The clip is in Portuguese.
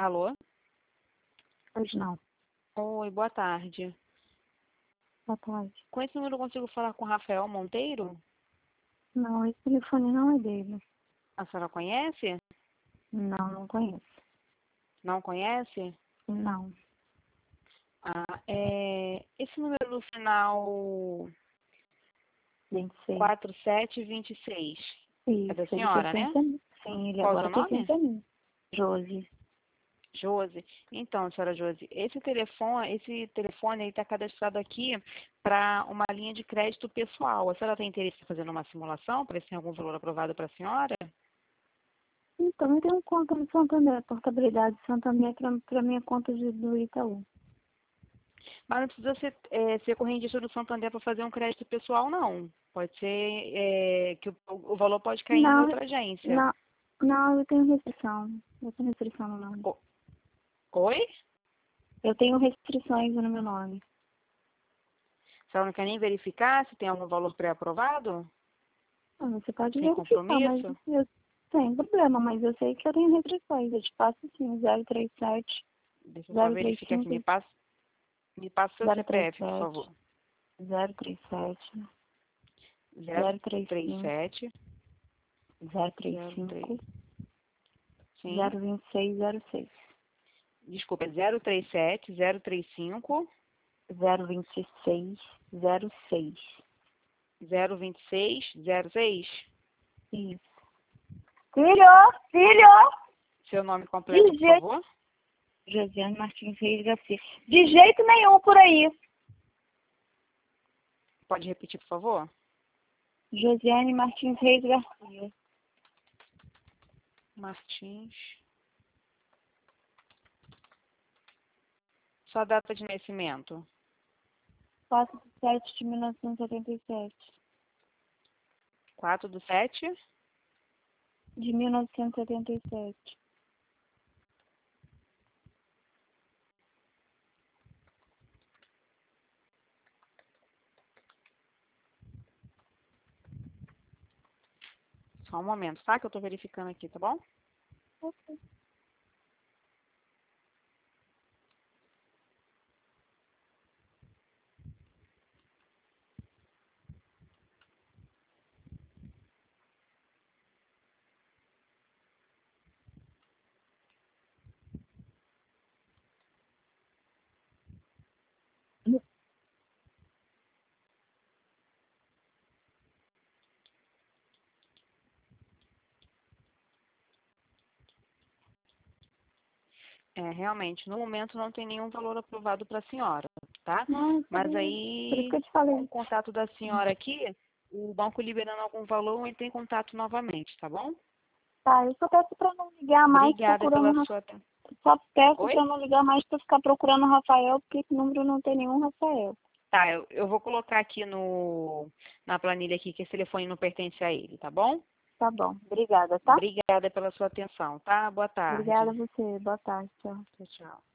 Alô? Hoje não. Oi, boa tarde. Boa tarde. Com esse número eu consigo falar com o Rafael Monteiro? Não, esse telefone não é dele. A senhora conhece? Não, não conheço. Não conhece? Não. Esse número no final 26. 4726 é da Isso, ele senhora, né? pertence a mim. Sim, ele Qual é o agora seu nome? pertence a mim. Josi. Josi. Então, senhora Josi, esse telefone está cadastrado aqui para uma linha de crédito pessoal. A senhora tem interesse em fazer uma simulação para ver se tem algum valor aprovado para a senhora? Então, eu tenho conta no Santander, portabilidade do Santander para minha conta do Itaú. Mas não precisa ser correntista do Santander para fazer um crédito pessoal, não. Pode ser que o valor pode cair em Não, outra agência. não, não, eu tenho restrição. Eu tenho restrição no nome. Oi? Eu tenho restrições no meu nome. A senhora não quer nem verificar se tem algum valor pré-aprovado? Ah, você pode Sem verificar, mas compromisso? eu sem problema, mas eu sei que eu tenho restrições. Eu te passo sim, 037 Deixa eu só verificar aqui. 035 Me passa o seu CPF, por 037 favor. 037 035 037 035 03. Sim. 02606 Desculpa, 037 035 02606 02606. Isso. Filho! Seu nome completo, por favor. Josiane Martins Reis Garcia. De jeito nenhum por aí. Pode repetir, por favor? Josiane Martins Reis Garcia. Martins. Sua data de nascimento. 4/7/1977. 4/7. De 1977. Só um momento, tá? Que eu tô verificando aqui, tá bom? Ok. Realmente, no momento não tem nenhum valor aprovado para a senhora, tá? Não, Mas por isso aí, que eu te com falei. o contato da senhora aqui, o banco liberando algum valor, entra em contato novamente, tá bom? Tá, eu só peço pra não ligar mais Obrigada procurando pela o sua atenção. Só peço Oi? pra não ligar mais pra ficar procurando o Rafael, porque esse número não tem nenhum Rafael. Tá, eu vou colocar aqui na planilha aqui que esse telefone não pertence a ele, tá bom? Tá bom. Obrigada, tá? Obrigada pela sua atenção, tá? Boa Obrigada tarde. a você. Boa tarde. Tchau. Tchau, tchau.